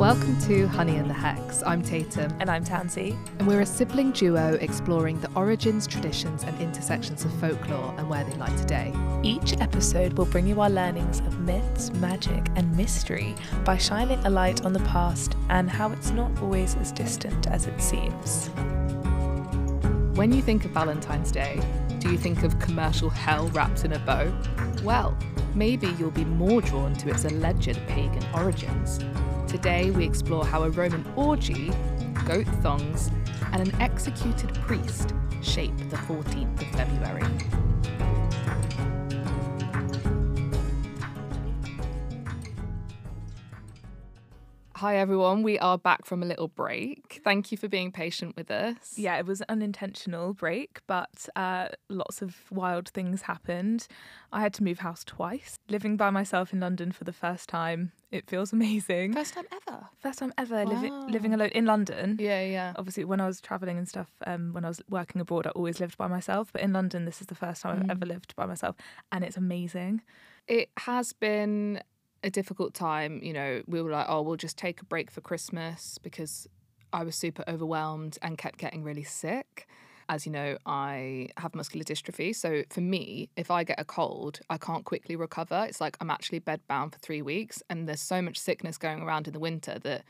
Welcome to Honey and the Hex. I'm Tatum. And I'm Tansy. And we're a sibling duo exploring the origins, traditions and intersections of folklore and where they lie today. Each episode will bring you our learnings of myths, magic and mystery by shining a light on the past and how it's not always as distant as it seems. When you think of Valentine's Day, do you think of commercial hell wrapped in a bow? Well, maybe you'll be more drawn to its alleged pagan origins. Today we explore how a Roman orgy, goat thongs, and an executed priest shaped the 14th of February. Hi everyone, we are back from a little break. Thank you for being patient with us. Yeah, it was an unintentional break, but lots of wild things happened. I had to move house twice. Living by myself in London for the first time, it feels amazing. First time ever? First time ever Wow. living alone in London. Yeah. Obviously, when I was travelling and stuff, when I was working abroad, I always lived by myself. But in London, this is the first time I've ever lived by myself. And it's amazing. It has been a difficult time. You know, we were like, oh, we'll just take a break for Christmas because I was super overwhelmed and kept getting really sick. As you know, I have muscular dystrophy. So for me, if I get a cold, I can't quickly recover. It's like I'm actually bedbound for 3 weeks. And there's so much sickness going around in the winter that,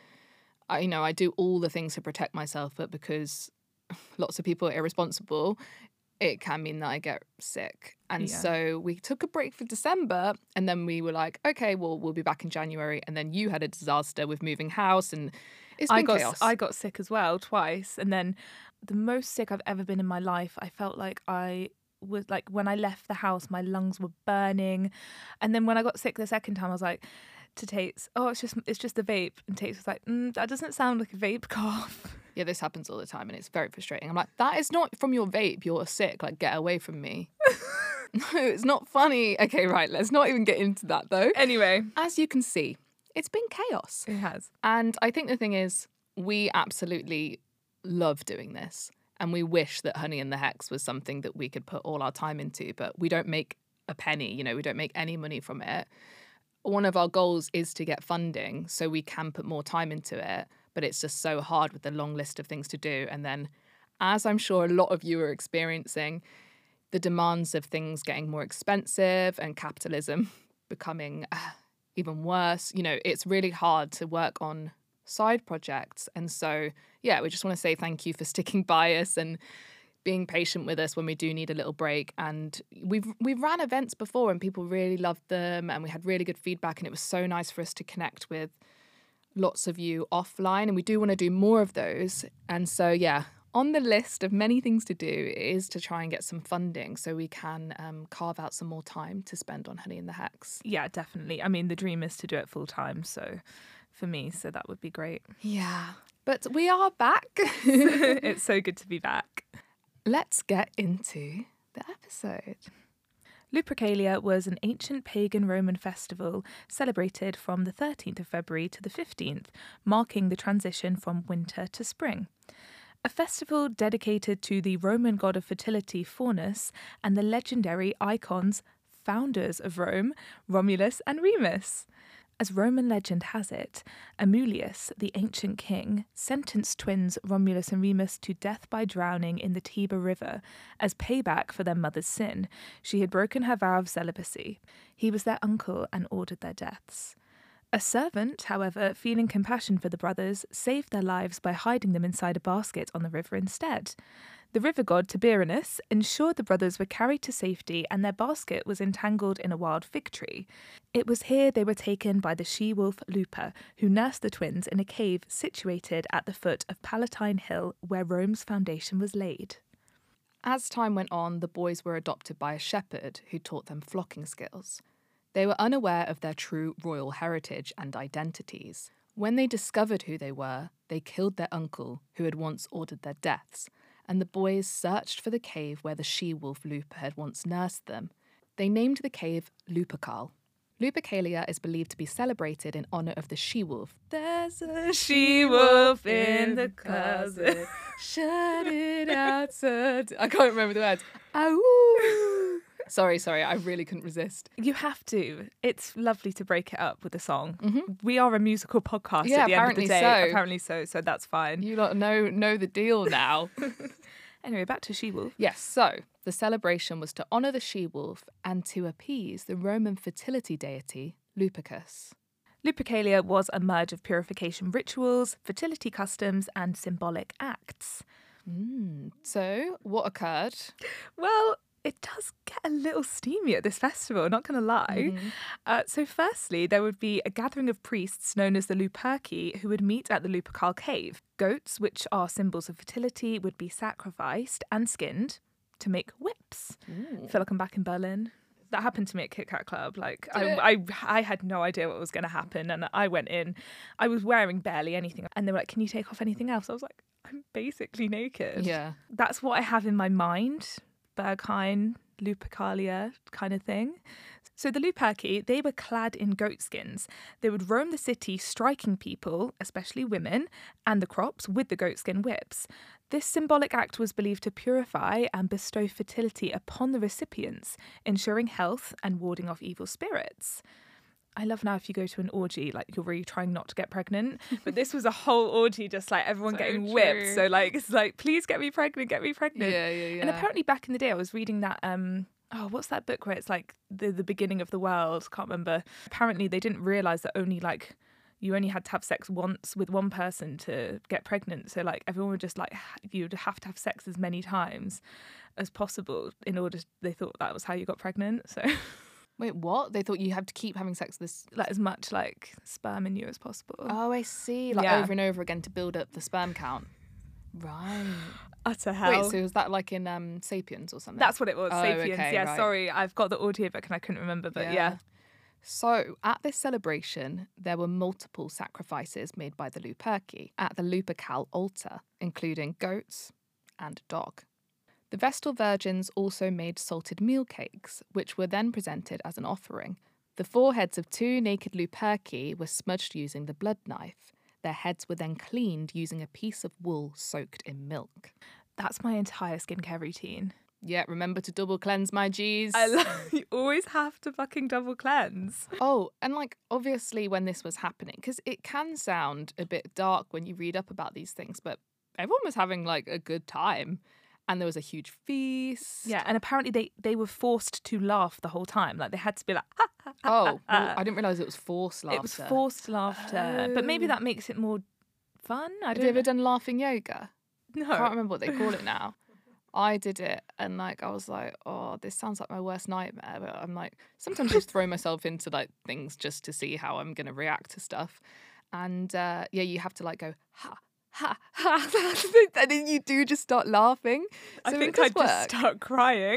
I do all the things to protect myself. But because lots of people are irresponsible, it can mean that I get sick. And so we took a break for December and then we were like, okay, well, we'll be back in January. And then you had a disaster with moving house and it's been chaos. I got sick as well twice. And then the most sick I've ever been in my life, I felt like I was like, when I left the house, my lungs were burning. And then when I got sick the second time, I was like to Tate's, oh, it's just the vape. And Tate's was like, that doesn't sound like a vape cough. Yeah, this happens all the time and it's very frustrating. I'm like, that is not from your vape. You're sick. Like, get away from me. No, it's not funny. Okay, right. Let's not even get into that though. Anyway. As you can see, it's been chaos. It has. And I think the thing is, we absolutely love doing this. And we wish that Honey and the Hex was something that we could put all our time into, but we don't make a penny, we don't make any money from it. One of our goals is to get funding so we can put more time into it, but it's just so hard with the long list of things to do. And then, as I'm sure a lot of you are experiencing, the demands of things getting more expensive and capitalism becoming even worse, it's really hard to work on side projects. And so, we just want to say thank you for sticking by us and being patient with us when we do need a little break. And we've ran events before and people really loved them and we had really good feedback and it was so nice for us to connect with lots of you offline, and we do want to do more of those. And so on the list of many things to do is to try and get some funding so we can carve out some more time to spend on Honey and the Hex. Yeah, definitely. I mean, the dream is to do it full time, so for me, so that would be great. Yeah, but we are back. It's so good to be back. Let's get into the episode. Lupercalia was an ancient pagan Roman festival celebrated from the 13th of February to the 15th, marking the transition from winter to spring. A festival dedicated to the Roman god of fertility Faunus and the legendary icons, founders of Rome, Romulus and Remus. As Roman legend has it, Amulius, the ancient king, sentenced twins Romulus and Remus to death by drowning in the Tiber River as payback for their mother's sin. She had broken her vow of celibacy. He was their uncle and ordered their deaths. A servant, however, feeling compassion for the brothers, saved their lives by hiding them inside a basket on the river instead. The river god Tiberinus ensured the brothers were carried to safety and their basket was entangled in a wild fig tree. It was here they were taken by the she-wolf Lupa, who nursed the twins in a cave situated at the foot of Palatine Hill, where Rome's foundation was laid. As time went on, the boys were adopted by a shepherd who taught them flocking skills. They were unaware of their true royal heritage and identities. When they discovered who they were, they killed their uncle, who had once ordered their deaths, and the boys searched for the cave where the she-wolf Lupa had once nursed them. They named the cave Lupercal. Lupercalia is believed to be celebrated in honour of the she-wolf. There's a she-wolf in the closet. Shut it outside. I can't remember the words. Ow! Sorry, I really couldn't resist. You have to. It's lovely to break it up with a song. We are a musical podcast Yeah, at the end of the apparently day. so. Apparently so that's fine. You lot know the deal now. Anyway, back to She-Wolf. Yes, so the celebration was to honour the she-wolf and to appease the Roman fertility deity Lupercus. Lupercalia was a merge of purification rituals, fertility customs, and symbolic acts. So, what occurred? Well, it does get a little steamy at this festival, not going to lie. So firstly, there would be a gathering of priests known as the Luperci who would meet at the Lupercal cave. Goats, which are symbols of fertility, would be sacrificed and skinned to make whips. I feel like I'm back in Berlin. That happened to me at Kit Kat Club. Like, I had no idea what was going to happen. And I went in. I was wearing barely anything. And they were like, can you take off anything else? I was like, I'm basically naked. Yeah. That's what I have in my mind. Berghain, Lupercalia kind of thing. So the Luperci, they were clad in goat skins. They would roam the city striking people, especially women, and the crops with the goatskin whips. This symbolic act was believed to purify and bestow fertility upon the recipients, ensuring health and warding off evil spirits. I love now if you go to an orgy, like you're really trying not to get pregnant. But this was a whole orgy, just like everyone So getting true. whipped. So like, it's like, please get me pregnant, get me pregnant. Yeah. And apparently back in the day, I was reading that, what's that book where it's like the beginning of the world? Can't remember. Apparently they didn't realise that you only had to have sex once with one person to get pregnant. So like everyone would just like, you'd have to have sex as many times as possible in order, they thought that was how you got pregnant. So... Wait, what? They thought you had to keep having sex with this... like as much like sperm in you as possible. Oh, I see. Like over and over again to build up the sperm count. Right. Utter hell. Wait, so was that like in Sapiens or something? That's what it was, Oh, Sapiens. okay, Yeah, right. sorry, I've got the audiobook and I couldn't remember, but yeah. So, at this celebration, there were multiple sacrifices made by the Luperci at the Lupercal altar, including goats and dog. The Vestal Virgins also made salted meal cakes, which were then presented as an offering. The foreheads of 2 naked Luperci were smudged using the blood knife. Their heads were then cleaned using a piece of wool soaked in milk. That's my entire skincare routine. Yeah, remember to double cleanse, my G's. You always have to fucking double cleanse. Oh, and like obviously when this was happening, because it can sound a bit dark when you read up about these things, but everyone was having like a good time. And there was a huge feast. Yeah, and apparently they were forced to laugh the whole time. Like they had to be like, ha, ha, ha, Oh, ha, well, ha. I didn't realise it was forced laughter. It was forced laughter. But maybe Oh. that makes it more fun. I Have don't you ever know. done laughing yoga? No. I can't remember what they call it now. I did it and like I was like, oh, this sounds like my worst nightmare. But I'm like, sometimes I just throw myself into like things just to see how I'm gonna react to stuff. And yeah, you have to like go ha ha ha, and then you do just start laughing. I So think it I'd does just work. start crying.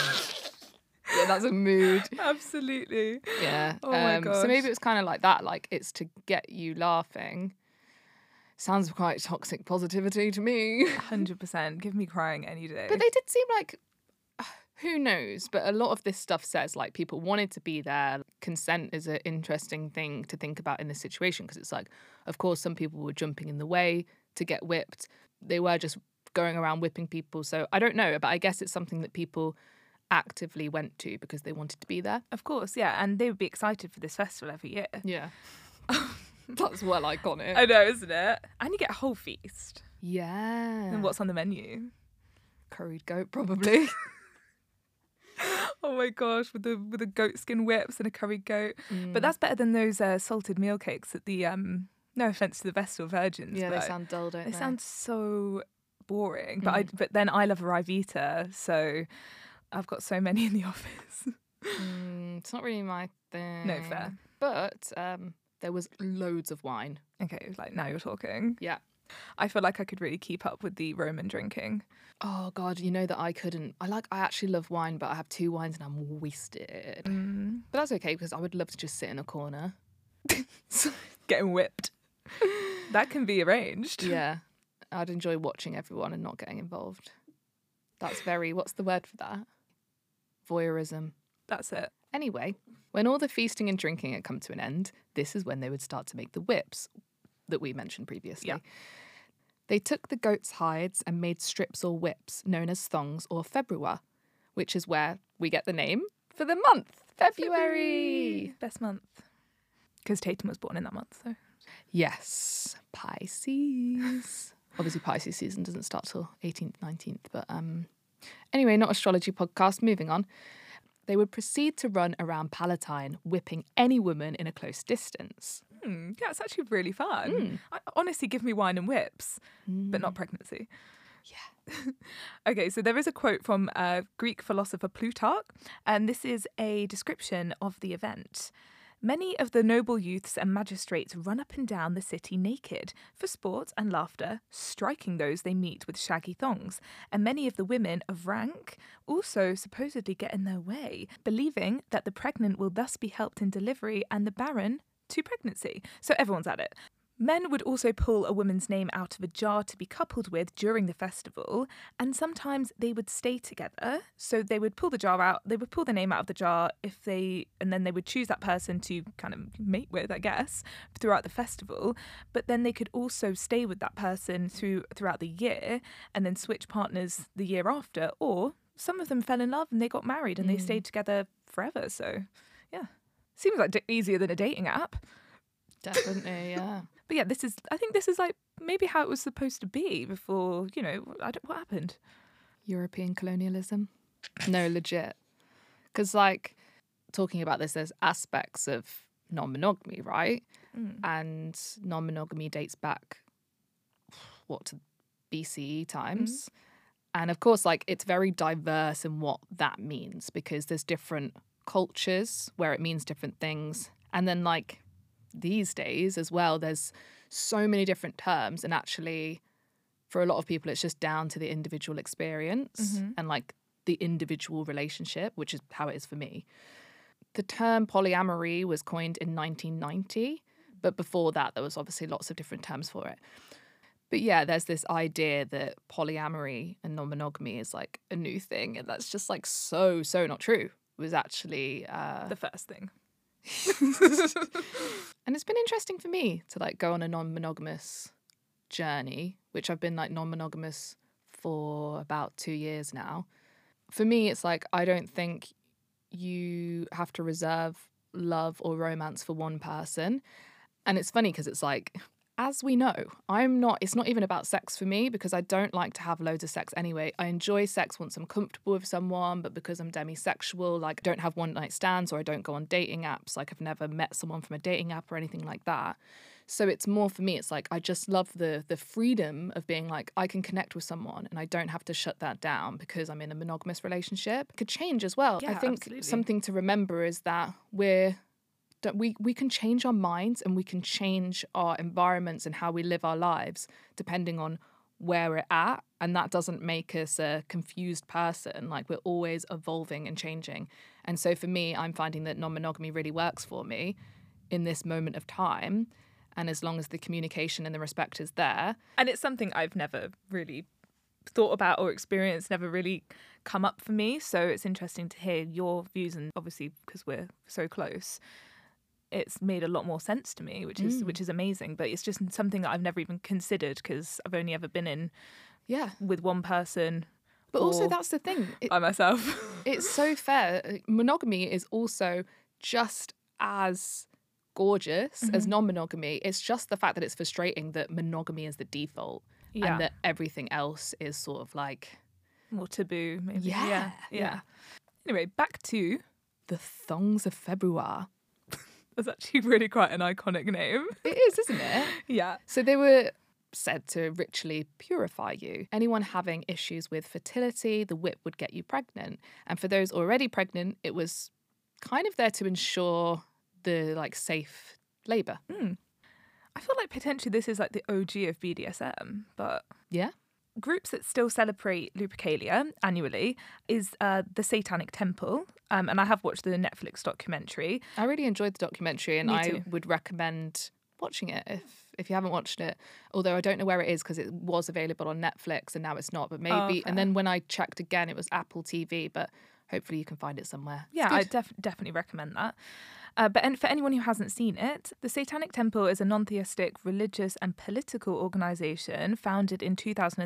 Yeah, that's a mood. Absolutely. Yeah. Oh my gosh. So maybe it's kind of like that. Like it's to get you laughing. Sounds quite toxic positivity to me. 100%. Give me crying any day. But they did seem like, who knows? But a lot of this stuff says like people wanted to be there. Consent is an interesting thing to think about in this situation because it's like, of course, some people were jumping in the way to get whipped. They were just going around whipping people. So I don't know, but I guess it's something that people actively went to because they wanted to be there. Of course, yeah. And they would be excited for this festival every year. Yeah. That's well iconic. I know, isn't it? And you get a whole feast. Yeah. And what's on the menu? Curried goat, probably. Oh my gosh, with the goat skin whips and a curried goat. Mm. But that's better than those salted meal cakes at the no offense to the Vestal Virgins. Yeah, they but sound dull, don't they? they sound so boring. But then I love a Rivita, so I've got so many in the office. It's not really my thing. No, fair. But there was loads of wine. Okay, like now you're talking. Yeah. I feel like I could really keep up with the Roman drinking. Oh God, you know that I couldn't. I actually love wine, but I have 2 wines and I'm wasted. But that's okay because I would love to just sit in a corner. Getting whipped. That can be arranged. Yeah, I'd enjoy watching everyone and not getting involved. That's very. What's the word for that? Voyeurism. That's it. Anyway, when all the feasting and drinking had come to an end, this is when they would start to make the whips that we mentioned previously. Yeah. They took the goat's hides and made strips or whips known as thongs or februa, which is where we get the name for the month, February. Best month. Because Tatum was born in that month, so. Yes, Pisces. Obviously, Pisces season doesn't start till 18th, 19th. But anyway, not astrology podcast. Moving on. They would proceed to run around Palatine, whipping any woman in a close distance. Yeah, it's actually really fun. Honestly, give me wine and whips, but not pregnancy. Yeah. Okay, so there is a quote from Greek philosopher Plutarch, and this is a description of the event. Many of the noble youths and magistrates run up and down the city naked, for sport and laughter, striking those they meet with shaggy thongs, and many of the women of rank also supposedly get in their way, believing that the pregnant will thus be helped in delivery and the barren to pregnancy. So everyone's at it. Men would also pull a woman's name out of a jar to be coupled with during the festival, and sometimes they would stay together. So they would pull the jar out, they would pull the name out of the jar and then they would choose that person to kind of mate with, I guess, throughout the festival. But then they could also stay with that person throughout the year and then switch partners the year after. Or some of them fell in love and they got married and they stayed together forever. So, yeah. Seems like easier than a dating app. Definitely, yeah. But yeah, I think this is like maybe how it was supposed to be before, what happened? European colonialism? No, legit. Because, like, talking about this, there's aspects of non-monogamy, right? And non-monogamy dates back, to BCE times. And of course, like, it's very diverse in what that means because there's different cultures where it means different things. And then, like, these days as well, there's so many different terms, and actually for a lot of people it's just down to the individual experience and like the individual relationship, which is how it is for me. The term polyamory was coined in 1990, but before that there was obviously lots of different terms for it. But yeah, there's this idea that polyamory and non-monogamy is like a new thing, and that's just like so not true. It was actually the first thing. And it's been interesting for me to like go on a non-monogamous journey, which I've been like non-monogamous for about 2 years now. For me, it's like I don't think you have to reserve love or romance for one person. And it's funny because it's like, as we know, it's not even about sex for me because I don't like to have loads of sex anyway. I enjoy sex once I'm comfortable with someone, but because I'm demisexual, like I don't have one night stands or I don't go on dating apps. Like I've never met someone from a dating app or anything like that. So it's more for me, it's like I just love the freedom of being like, I can connect with someone and I don't have to shut that down because I'm in a monogamous relationship. It could change as well. Yeah, I think absolutely. Something to remember is that we can change our minds and we can change our environments and how we live our lives depending on where we're at, and that doesn't make us a confused person. Like we're always evolving and changing. And so for me, I'm finding that non-monogamy really works for me in this moment of time, and as long as the communication and the respect is there. And it's something I've never really thought about or experienced, never really come up for me, so it's interesting to hear your views, and obviously because we're so close, it's made a lot more sense to me, which is amazing. But it's just something that I've never even considered because I've only ever been in with one person. But also that's the thing. By myself. It's so fair. Monogamy is also just as gorgeous as non-monogamy. It's just the fact that it's frustrating that monogamy is the default and that everything else is sort of like more taboo, maybe. Yeah. Anyway, back to the Thongs of February. That's actually really quite an iconic name. It is, isn't it? Yeah. So they were said to ritually purify you. Anyone having issues with fertility, the whip would get you pregnant. And for those already pregnant, it was kind of there to ensure the like safe labour. I feel like potentially this is like the OG of BDSM, but yeah. Groups that still celebrate Lupercalia annually is the Satanic Temple, and I have watched the Netflix documentary. I really enjoyed the documentary, and Me I too. would recommend watching it if you haven't watched it. Although I don't know where it is because it was available on Netflix and now it's not. But maybe, and then when I checked again, it was Apple TV. But hopefully you can find it somewhere. Yeah, I definitely recommend that. But for anyone who hasn't seen it, the Satanic Temple is a non-theistic religious and political organisation founded in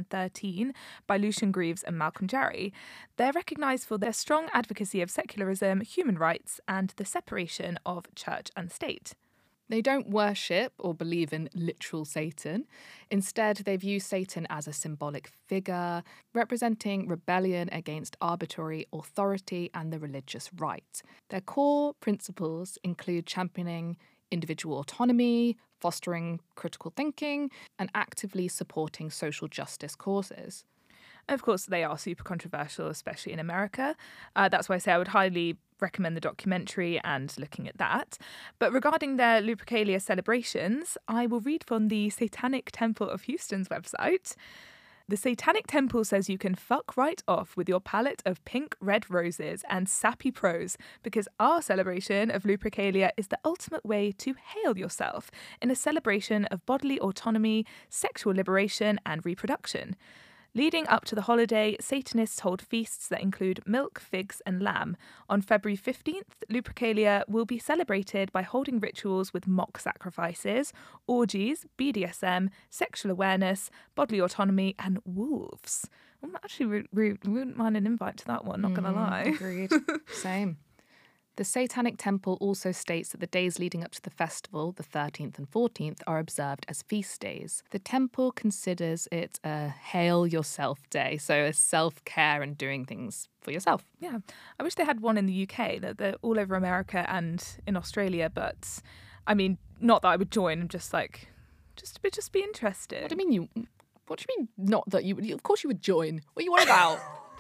2013 by Lucian Greaves and Malcolm Jarry. They're recognised for their strong advocacy of secularism, human rights, and the separation of church and state. They don't worship or believe in literal Satan. Instead, they view Satan as a symbolic figure, representing rebellion against arbitrary authority and the religious right. Their core principles include championing individual autonomy, fostering critical thinking, and actively supporting social justice causes. Of course, they are super controversial, especially in America. That's why I say I would highly recommend the documentary and looking at that. But regarding their Lupercalia celebrations, I will read from the Satanic Temple of Houston's website. The Satanic Temple says you can fuck right off with your palette of pink red roses and sappy prose because our celebration of Lupercalia is the ultimate way to hail yourself in a celebration of bodily autonomy, sexual liberation and reproduction. Leading up to the holiday, Satanists hold feasts that include milk, figs, and lamb. On February 15th, Lupercalia will be celebrated by holding rituals with mock sacrifices, orgies, BDSM, sexual awareness, bodily autonomy, and wolves. I'm actually wouldn't mind an invite to that one, not going to lie. Agreed. Same. The Satanic Temple also states that the days leading up to the festival, the 13th and 14th, are observed as feast days. The temple considers it a hail yourself day, so a self-care and doing things for yourself. Yeah, I wish they had one in the UK. They're all over America and in Australia, but I mean, not that I would join. I'm just like, just be interested. What do you mean? Not that you would? Of course you would join. What are you on about?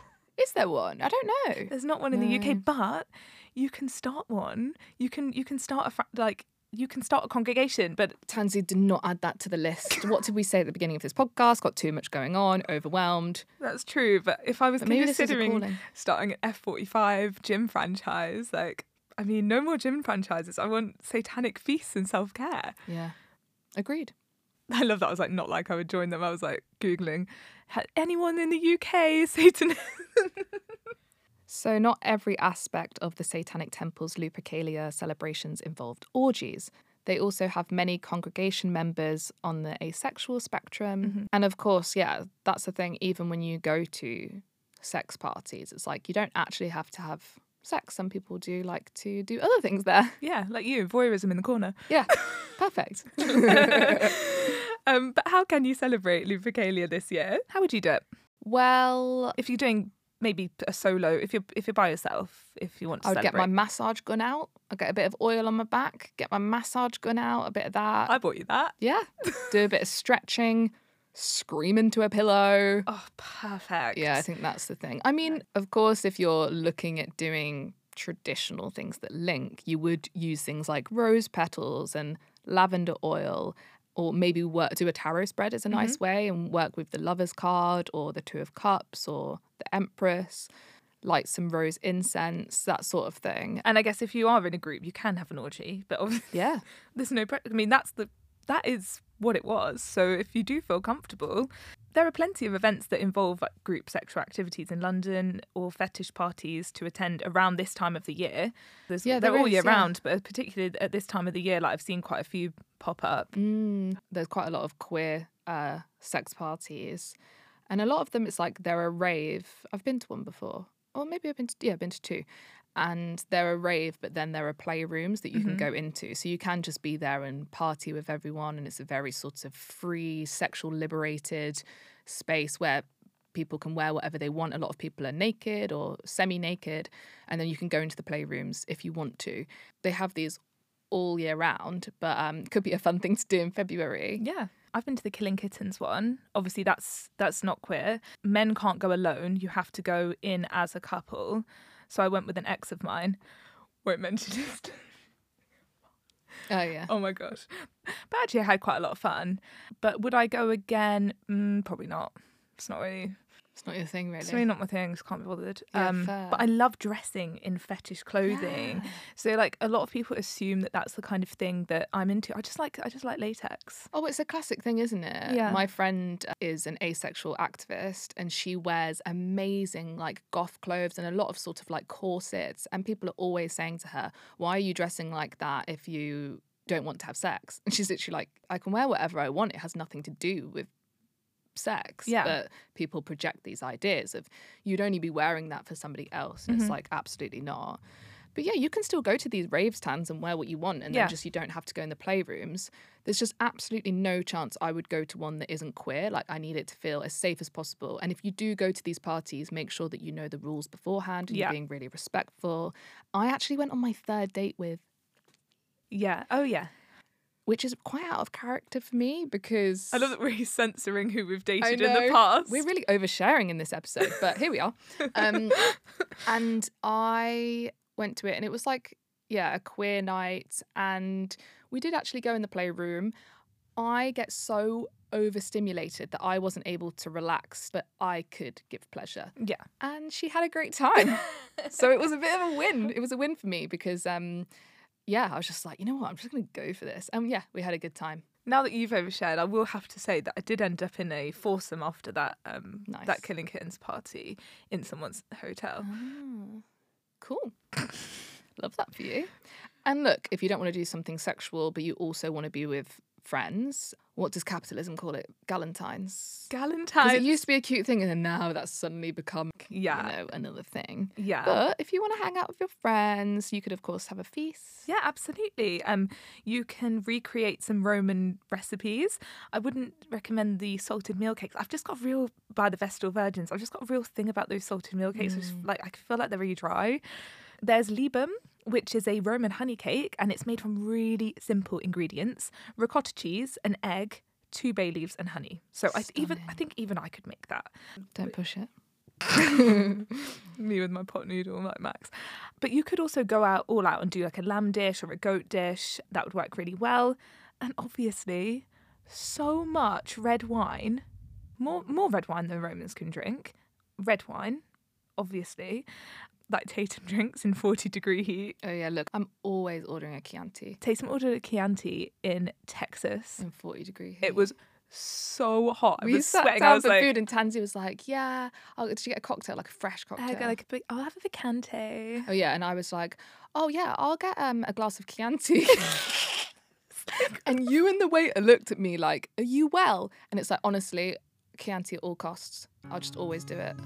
Is there one? I don't know. There's not one in the UK, but you can start one. You can start you can start a congregation. But Tansy, did not add that to the list. What did we say at the beginning of this podcast? Got too much going on, overwhelmed. That's true. But if I was considering starting an F45 gym franchise, no more gym franchises. I want satanic feasts and self-care. Yeah, agreed. I love that. I was like, not like I would join them. I was like Googling, anyone in the UK Satan? So not every aspect of the Satanic Temple's Lupercalia celebrations involved orgies. They also have many congregation members on the asexual spectrum. Mm-hmm. And of course, yeah, that's the thing. Even when you go to sex parties, it's like you don't actually have to have sex. Some people do like to do other things there. Yeah, like you, voyeurism in the corner. Yeah, perfect. But how can you celebrate Lupercalia this year? How would you do it? Well, if you're doing maybe a solo, if you're by yourself, if you want to I would celebrate. get my massage gun out. I'd get a bit of oil on my back, get my massage gun out, a bit of that. I bought you that. Yeah. Do a bit of stretching, scream into a pillow. Oh, perfect. Yeah, I think that's the thing. I mean, of course, if you're looking at doing traditional things that link, you would use things like rose petals and lavender oil, or maybe do a tarot spread is a nice way and work with the Lover's card or the Two of Cups or the Empress, light some rose incense, that sort of thing. And I guess if you are in a group, you can have an orgy, but obviously, yeah, there's no. I mean, that is what it was. So if you do feel comfortable, there are plenty of events that involve group sexual activities in London or fetish parties to attend around this time of the year. They're all year round, but particularly at this time of the year, I've seen quite a few pop up. There's quite a lot of queer sex parties, and a lot of them it's like they're a rave. I've been to one before, or maybe I've been to two, and they're a rave, but then there are playrooms that you can go into, so you can just be there and party with everyone, and it's a very sort of free, sexual liberated space where people can wear whatever they want. A lot of people are naked or semi-naked, and then you can go into the playrooms if you want to. They have these all year round, but could be a fun thing to do in February. Yeah. I've been to the Killing Kittens one. Obviously, that's not queer. Men can't go alone. You have to go in as a couple. So I went with an ex of mine. Won't mention it. Oh, yeah. Oh, my gosh. But actually, I had quite a lot of fun. But would I go again? Probably not. It's not really... It's not your thing, really. It's really not my thing. Just can't be bothered. Yeah, fair. But I love dressing in fetish clothing. Yeah. So like a lot of people assume that that's the kind of thing that I'm into. I just like latex. Oh, it's a classic thing, isn't it? Yeah. My friend is an asexual activist and she wears amazing like goth clothes and a lot of sort of like corsets. And people are always saying to her, why are you dressing like that if you don't want to have sex? And she's literally like, I can wear whatever I want. It has nothing to do with sex. Yeah. But people project these ideas of you'd only be wearing that for somebody else. And it's like, absolutely not. But yeah, you can still go to these rave stands and wear what you want and then just you don't have to go in the playrooms. There's just absolutely no chance I would go to one that isn't queer. Like, I need it to feel as safe as possible. And if you do go to these parties, make sure that you know the rules beforehand and you're being really respectful. I actually went on my third date with, Yeah. Oh yeah. which is quite out of character for me because I love that we're censoring who we've dated I in the know. past. We're really oversharing in this episode, but here we are. And I went to it and it was like, yeah, a queer night. And we did actually go in the playroom. I get so overstimulated that I wasn't able to relax, but I could give pleasure. Yeah. And she had a great time. So it was a bit of a win. It was a win for me because, yeah, I was just like, you know what, I'm just going to go for this. And yeah, we had a good time. Now that you've overshared, I will have to say that I did end up in a foursome after that Nice. that Killing Kittens party in someone's hotel. Oh, cool. Love that for you. And look, if you don't want to do something sexual, but you also want to be with friends, what does capitalism call it? Galentines. Because Galentine's. it used to be a cute thing and then now that's suddenly become, Yeah. you know, another thing. Yeah. But if you want to hang out with your friends, you could, of course, have a feast. Yeah, absolutely. You can recreate some Roman recipes. I wouldn't recommend the salted meal cakes. I've just got by the Vestal Virgins, I've just got a real thing about those salted meal cakes, which like I feel like they're really dry. There's Libum, which is a Roman honey cake, and it's made from really simple ingredients: ricotta cheese, an egg, 2 bay leaves, and honey. So I think even I could make that. Don't push it. Me with my pot noodle, like Max. But you could also go all out and do like a lamb dish or a goat dish. That would work really well. And obviously, so much red wine, more red wine than Romans can drink. Red wine, obviously, like Tatum drinks in 40-degree heat. Oh, yeah, look, I'm always ordering a Chianti Tatum ordered a Chianti in Texas. in 40-degree heat. It was so hot. I We was sat sweating. down I was for like, food and Tansy was like, yeah, did you get a cocktail, like a fresh cocktail? I'll have a Vicante. Oh, yeah, and I was like, oh, yeah, I'll get a glass of Chianti. And you and the waiter looked at me like, are you well? And it's like, honestly, Chianti at all costs. I'll just always do it.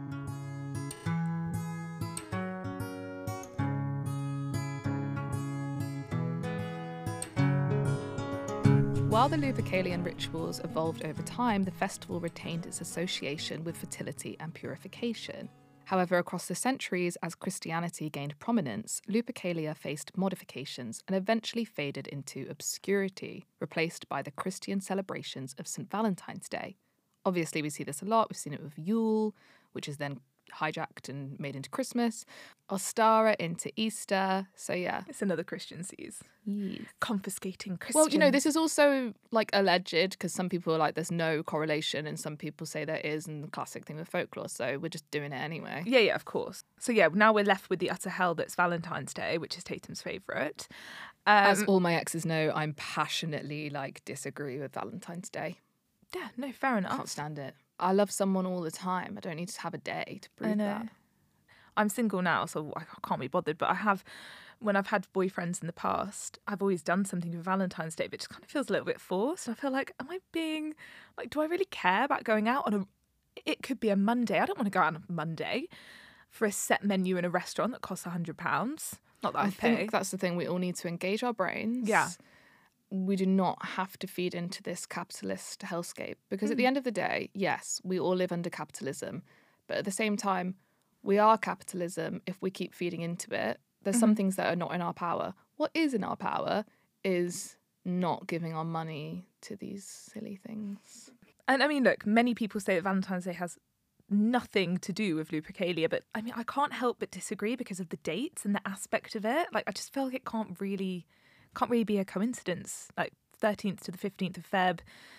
While the Lupercalian rituals evolved over time, the festival retained its association with fertility and purification. However, across the centuries, as Christianity gained prominence, Lupercalia faced modifications and eventually faded into obscurity, replaced by the Christian celebrations of St. Valentine's Day. Obviously, we see this a lot. We've seen it with Yule, which is then hijacked and made into Christmas, Ostara into Easter. So, yeah. It's another Christian seas. Yes. Confiscating Christians. Well, you know, this is also like alleged because some people are like there's no correlation and some people say there is, and the classic thing with folklore. So we're just doing it anyway. Yeah, of course. So yeah, now we're left with the utter hell that's Valentine's Day, which is Tatum's favourite. As all my exes know, I'm passionately like disagree with Valentine's Day. Yeah, no, fair enough. Can't stand it. I love someone all the time. I don't need to have a day to prove that. I'm single now, so I can't be bothered. But when I've had boyfriends in the past, I've always done something for Valentine's Day, but it just kind of feels a little bit forced. I feel like, am I being, like, do I really care about going out on it could be a Monday. I don't want to go out on a Monday for a set menu in a restaurant that costs £100. Not that I I'd pay. think that's the thing. We all need to engage our brains. Yeah. We do not have to feed into this capitalist hellscape because at the end of the day, yes, we all live under capitalism. But at the same time, we are capitalism if we keep feeding into it. There's some things that are not in our power. What is in our power is not giving our money to these silly things. And I mean, look, many people say that Valentine's Day has nothing to do with Lupercalia, but I mean, I can't help but disagree because of the dates and the aspect of it. Like, I just feel like it can't really be a coincidence. Like 13th to the 15th of Feb,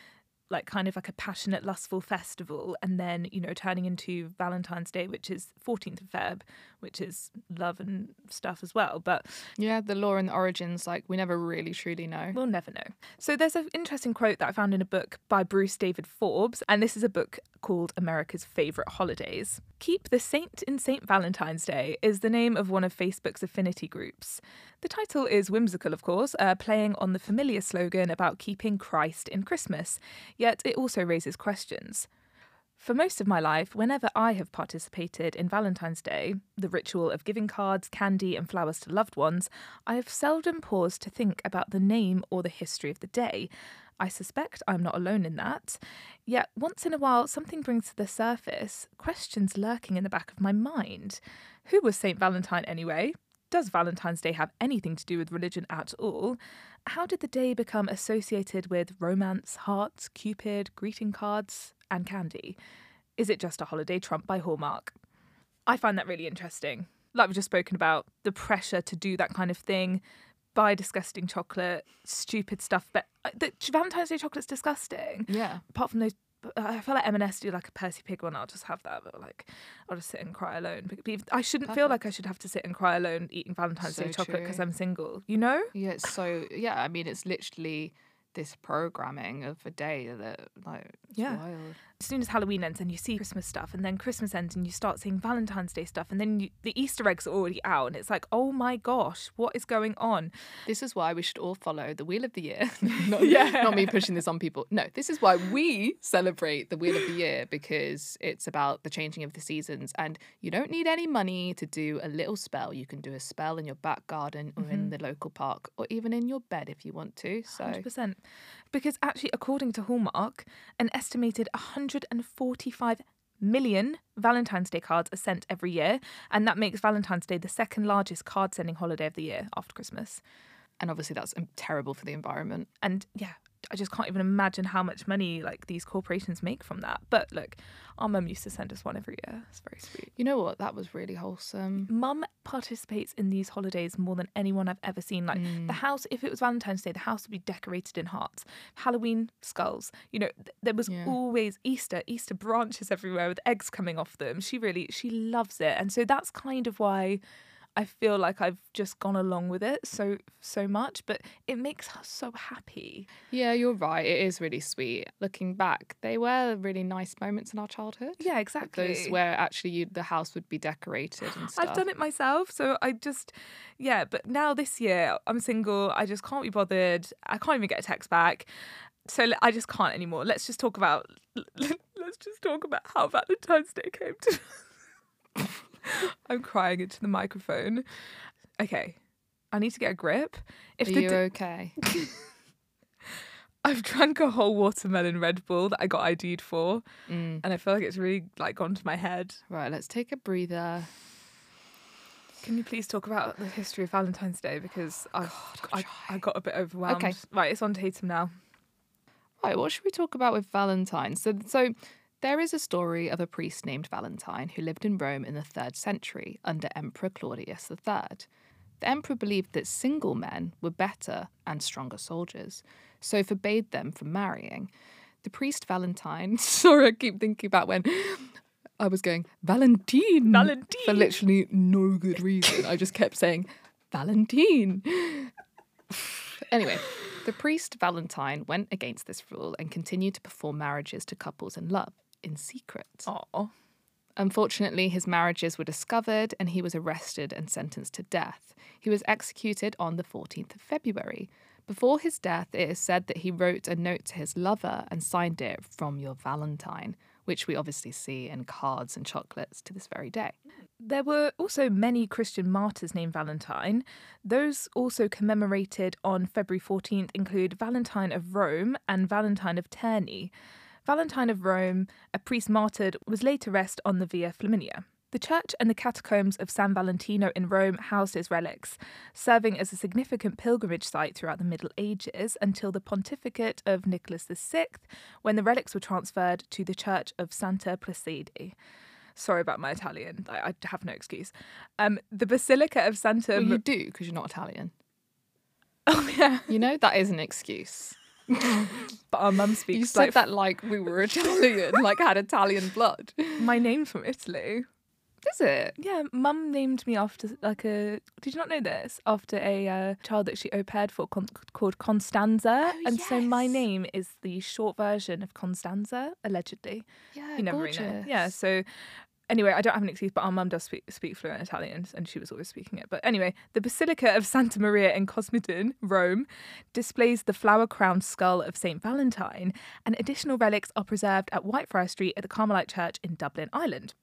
like kind of like a passionate, lustful festival, and then, you know, turning into Valentine's Day, which is 14th of Feb, which is love and stuff as well. But yeah, the lore and the origins, like, we never really truly know. we'll never know. So there's an interesting quote that I found in a book by Bruce David Forbes, and this is a book called America's Favourite Holidays. Keep the Saint in St. Valentine's Day is the name of one of Facebook's affinity groups. The title is whimsical, of course, playing on the familiar slogan about keeping Christ in Christmas, yet it also raises questions. For most of my life, whenever I have participated in Valentine's Day, the ritual of giving cards, candy and flowers to loved ones, I have seldom paused to think about the name or the history of the day. I suspect I'm not alone in that. Yet once in a while, something brings to the surface questions lurking in the back of my mind. Who was St. Valentine anyway? Does Valentine's Day have anything to do with religion at all? How did the day become associated with romance, hearts, Cupid, greeting cards, and candy? Is it just a holiday trumped by Hallmark? I find that really interesting. Like we've just spoken about, the pressure to do that kind of thing, buy disgusting chocolate, stupid stuff. But the Valentine's Day chocolate's disgusting. Yeah. Apart from those, I feel like M&S do like a Percy Pig one. I'll just have that, but like I'll just sit and cry alone. I shouldn't feel like I should have to sit and cry alone eating Valentine's Day chocolate because I'm single. You know? Yeah, it's so, yeah, I mean, it's literally this programming of a day that, like, it's wild. As soon as Halloween ends and you see Christmas stuff, and then Christmas ends and you start seeing Valentine's Day stuff, and then the Easter eggs are already out, and it's like, oh my gosh, what is going on? This is why we should all follow the Wheel of the Year. Not me pushing this on people. No, this is why we celebrate the Wheel of the Year, because it's about the changing of the seasons, and you don't need any money to do a little spell. You can do a spell in your back garden or in the local park, or even in your bed if you want to. So 100%. Because actually, according to Hallmark, an estimated 145 million Valentine's Day cards are sent every year, and that makes Valentine's Day the second largest card sending holiday of the year after Christmas. And obviously that's terrible for the environment. And yeah, I just can't even imagine how much money like these corporations make from that. But look, our mum used to send us one every year. It's very sweet. You know what? That was really wholesome. Mum participates in these holidays more than anyone I've ever seen. Like the house, if it was Valentine's Day, the house would be decorated in hearts. Halloween, skulls. You know, there was always Easter branches everywhere with eggs coming off them. She loves it. And so that's kind of why I feel like I've just gone along with it so much, but it makes her so happy. Yeah, you're right. It is really sweet. Looking back, they were really nice moments in our childhood. Yeah, exactly. Those where actually the house would be decorated and stuff. I've done it myself, so but now this year I'm single. I just can't be bothered. I can't even get a text back. So I just can't anymore. Let's just talk about how Valentine's Day came to. I'm crying into the microphone. Okay, I need to get a grip. Are you okay? I've drank a whole watermelon Red Bull that I got ID'd for, and I feel like it's really like gone to my head. Right, let's take a breather. Can you please talk about the history of Valentine's Day, because I got a bit overwhelmed. Okay, right, it's on Tatum now. Right, what should we talk about with Valentine? So there is a story of a priest named Valentine who lived in Rome in the 3rd century under Emperor Claudius III. The emperor believed that single men were better and stronger soldiers, so forbade them from marrying. The priest Valentine, sorry, I keep thinking about when I was going, Valentine, for literally no good reason. I just kept saying, Valentine. Anyway, the priest Valentine went against this rule and continued to perform marriages to couples in love in secret. Aww. Unfortunately, his marriages were discovered and he was arrested and sentenced to death. He was executed on the 14th of February. Before his death, it is said that he wrote a note to his lover and signed it "From your Valentine," which we obviously see in cards and chocolates to this very day. There were also many Christian martyrs named Valentine. Those also commemorated on February 14th include Valentine of Rome and Valentine of Terni. Valentine of Rome, a priest martyred, was laid to rest on the Via Flaminia. The church and the catacombs of San Valentino in Rome housed his relics, serving as a significant pilgrimage site throughout the Middle Ages until the pontificate of Nicholas VI, when the relics were transferred to the church of Santa Placide. Sorry about my Italian. I have no excuse. The Basilica of Santa... Well, you do, because you're not Italian. Oh, yeah. You know, that is an excuse. But our mum speaks You said that like we were Italian, like had Italian blood. my name's from Italy. Is it? Yeah, mum named me after like a. Did you not know this? After a child that she au paired for called Constanza, Oh, and so my yes. name is the short version of Constanza, allegedly. Yeah, You never really know. gorgeous. Yeah, so anyway, I don't have an excuse, but our mum does speak fluent Italian, and she was always speaking it. But anyway, the Basilica of Santa Maria in Cosmedin, Rome, displays the flower-crowned skull of St. Valentine, and additional relics are preserved at Whitefriars Street at the Carmelite Church in Dublin, Ireland.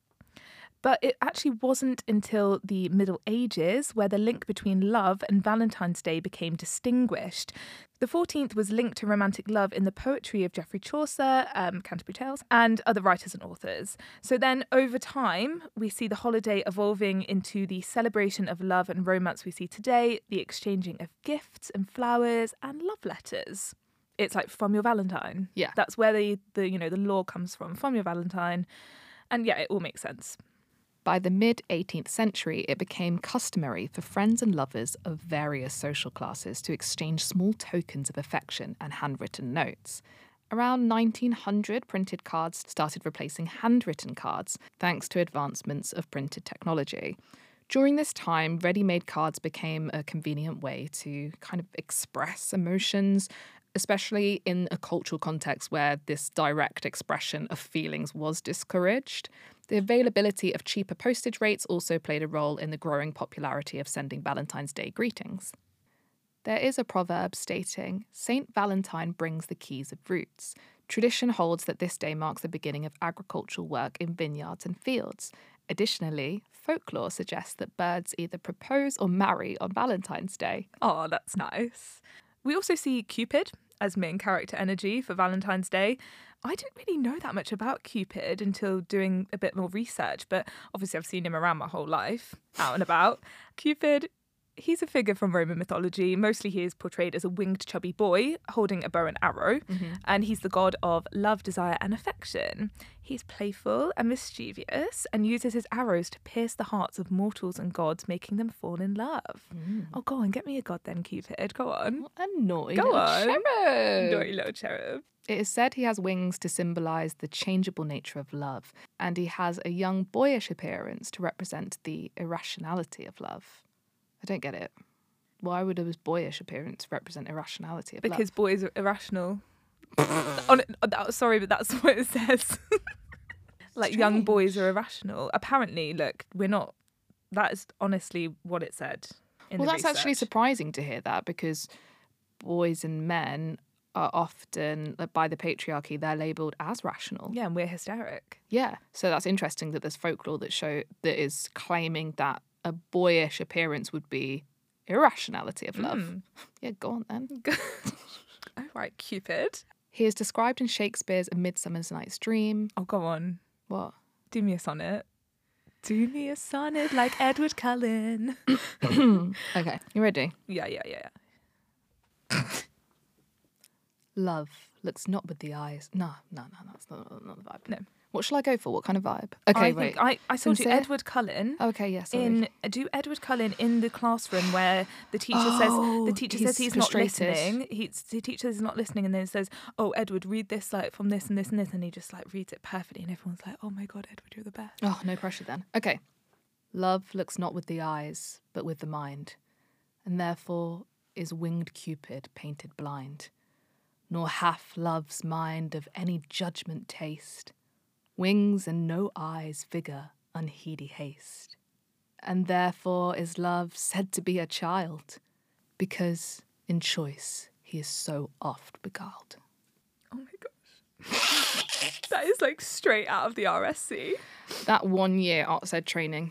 But it actually wasn't until the Middle Ages where the link between love and Valentine's Day became distinguished. The 14th was linked to romantic love in the poetry of Geoffrey Chaucer, Canterbury Tales, and other writers and authors. So then, over time, we see the holiday evolving into the celebration of love and romance we see today, the exchanging of gifts and flowers and love letters. It's like from your Valentine. Yeah. That's where the law comes from your Valentine. And yeah, it all makes sense. By the mid-18th century, it became customary for friends and lovers of various social classes to exchange small tokens of affection and handwritten notes. Around 1900, printed cards started replacing handwritten cards, thanks to advancements of printed technology. During this time, ready-made cards became a convenient way to kind of express emotions, especially in a cultural context where this direct expression of feelings was discouraged. The availability of cheaper postage rates also played a role in the growing popularity of sending Valentine's Day greetings. There is a proverb stating, "Saint Valentine brings the keys of roots." Tradition holds that this day marks the beginning of agricultural work in vineyards and fields. Additionally, folklore suggests that birds either propose or marry on Valentine's Day. Oh, that's nice. We also see Cupid as main character energy for Valentine's Day. I didn't really know that much about Cupid until doing a bit more research, but obviously I've seen him around my whole life, out and about. Cupid, he's a figure from Roman mythology. Mostly he is portrayed as a winged, chubby boy holding a bow and arrow, and he's the god of love, desire, and affection. He's playful and mischievous and uses his arrows to pierce the hearts of mortals and gods, making them fall in love. Oh, go on, get me a god then, Cupid. Go on. What a naughty Go little on. cherub. Naughty little cherub. It is said he has wings to symbolise the changeable nature of love, and he has a young boyish appearance to represent the irrationality of love. I don't get it. Why would his boyish appearance represent irrationality of love? Because boys are irrational. Sorry, but that's what it says. Like young boys are irrational. Apparently, look, we're not. That is honestly what it said. In Well, the that's actually research. surprising to hear that, because boys and men are often, by the patriarchy, they're labelled as rational. Yeah, and we're hysteric. Yeah. So that's interesting that there's folklore that is claiming that a boyish appearance would be irrationality of love. Yeah, go on then. All right, Cupid. He is described in Shakespeare's A Midsummer's Night's Dream. Oh, go on. What? Do me a sonnet. Do me a sonnet like Edward Cullen. Okay, you ready? Yeah. Love looks not with the eyes. No, that's not the vibe. No. What shall I go for? What kind of vibe? Okay, wait. I told you Sincere? Edward Cullen. Okay, yes. Yeah, Do Edward Cullen in the classroom where the teacher says he's not frustrated. listening. The teacher says he's not listening, and then says, "Oh, Edward, read this like from this and this and this," and he just like reads it perfectly, and everyone's like, "Oh my god, Edward, you're the best." Oh, no pressure then. Okay. Love looks not with the eyes, but with the mind, and therefore is winged Cupid painted blind, nor hath love's mind of any judgment taste, wings and no eyes figure unheedy haste. And therefore is love said to be a child, because in choice he is so oft beguiled. Oh my gosh, that is like straight out of the RSC. That 1 year art ed training.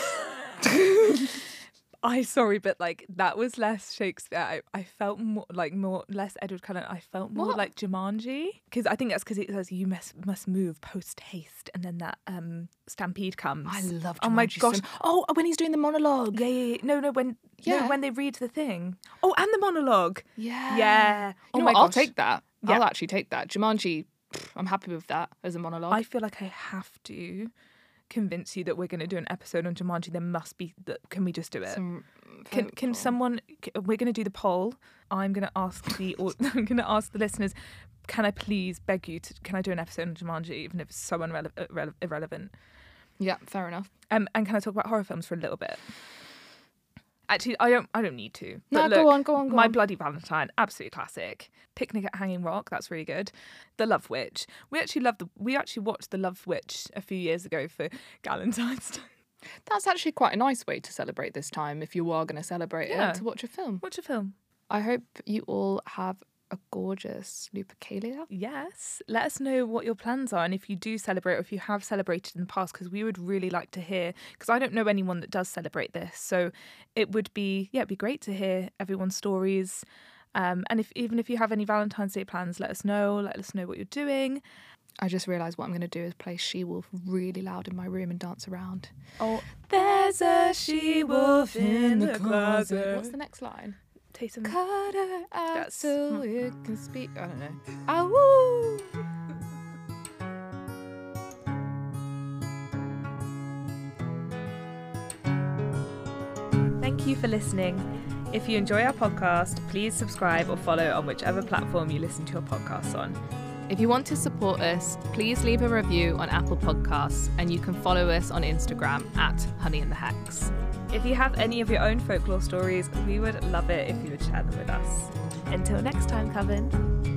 Sorry, but like that was less Shakespeare. I felt less Edward Cullen. I felt more What? like Jumanji, because I think that's because it says you must move post haste, and then that stampede comes. I love Jumanji. Oh my gosh. Oh, when he's doing the monologue. Yeah. No, when they read the thing. Oh, and the monologue. Yeah. Yeah. You Oh know my what? I'll gosh. take that. Yeah. I'll actually take that. Jumanji, I'm happy with that as a monologue. I feel like I have to convince you that we're going to do an episode on Jumanji, there must be that. Can we just do it? Can someone? We're going to do the poll. I'm going to ask the listeners. Can I please beg you to? Can I do an episode on Jumanji, even if it's so irrelevant? Yeah, fair enough. And can I talk about horror films for a little bit? Actually, I don't need to. No, But go on. My Bloody Valentine, absolute classic. Picnic at Hanging Rock, that's really good. The Love Witch. We actually watched The Love Witch a few years ago for Galentine's Day. That's actually quite a nice way to celebrate this time if you are going to celebrate Yeah. it, to watch a film. Watch a film. I hope you all have a gorgeous Lupercalia. Yes. Let us know what your plans are and if you do celebrate or if you have celebrated in the past, because we would really like to hear, because I don't know anyone that does celebrate this. So it would be, it'd be great to hear everyone's stories. And even if you have any Valentine's Day plans, let us know. Let us know what you're doing. I just realised what I'm going to do is play She-Wolf really loud in my room and dance around. Oh, there's a she-wolf in the closet. What's the next line? Taste Cut her out That's- so it can speak. I don't know. Ah, woo! Thank you for listening. If you enjoy our podcast, please subscribe or follow on whichever platform you listen to your podcasts on. If you want to support us, please leave a review on Apple Podcasts, and you can follow us on Instagram at Honey and the Hex. If you have any of your own folklore stories, we would love it if you would share them with us. Until next time, Coven.